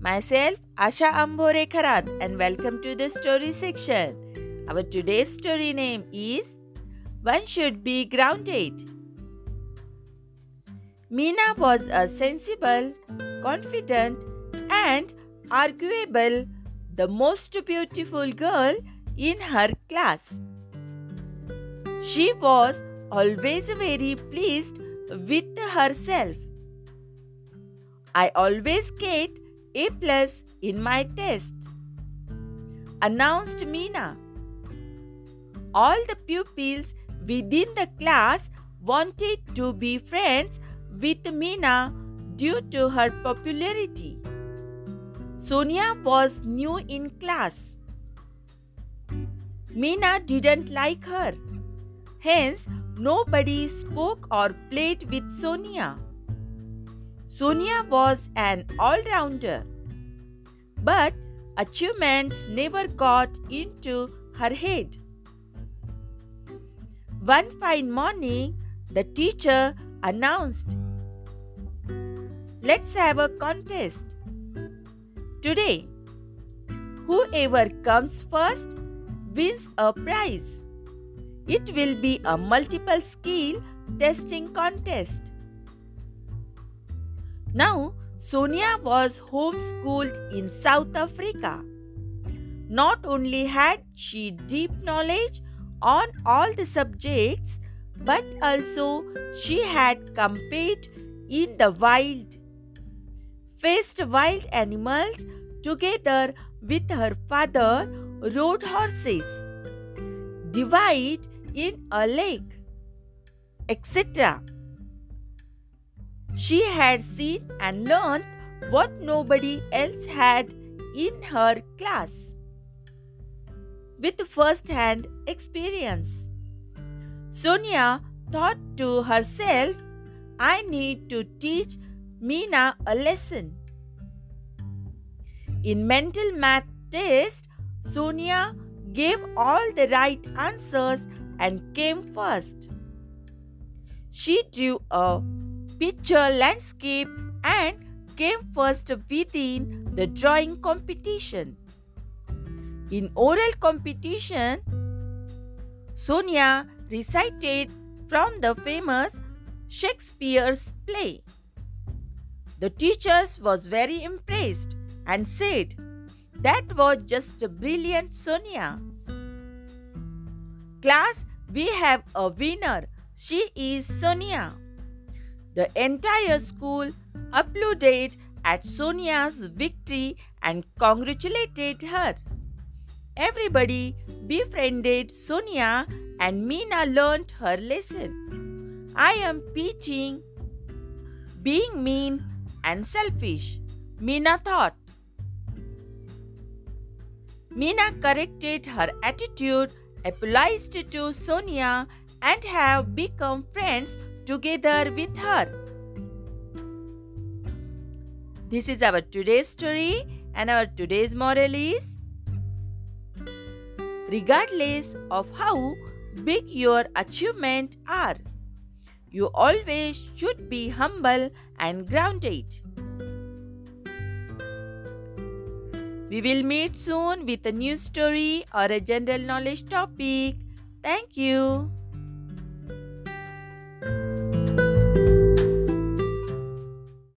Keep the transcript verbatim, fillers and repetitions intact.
myself Asha Ambore Kharat and welcome to the story section. Our today's story name is One Should Be Grounded. Meena was a sensible, confident and arguable the most beautiful girl in her class. She was always very pleased with herself. I always get A plus in my tests, announced Meena. All the pupils within the class wanted to be friends with Meena due to her popularity. Sonia was new in class. Meena didn't like her. Hence, nobody spoke or played with Sonia. Sonia was an all-rounder, but achievements never got into her head. One fine morning, the teacher announced, "Let's have a contest. Today, whoever comes first wins a prize. It will be a multiple skill testing contest." Now, Sonia was homeschooled in South Africa. Not only had she deep knowledge on all the subjects, but also she had competed in the wild, faced wild animals together with her father, rode horses, dived in a lake, et cetera. She had seen and learned what nobody else had in her class, with first-hand experience. Sonia thought to herself, "I need to teach Meena a lesson." In mental math test, Sonia gave all the right answers and came first. She drew a picture landscape and came first within the drawing competition. In oral competition, Sonia recited from the famous Shakespeare's play. The teacher was very impressed and said, "That was just brilliant, Sonia. Class, we have a winner. She is Sonia." The entire school applauded at Sonia's victory and congratulated her. Everybody befriended Sonia and Meena learned her lesson. "I am teaching being mean and selfish," Meena thought. Meena corrected her attitude, apologized to Sonia, and have become friends together with her. This is our today's story, and our today's moral is, regardless of how big your achievements are, you always should be humble and grounded. We will meet soon with a new story or a general knowledge topic. Thank you.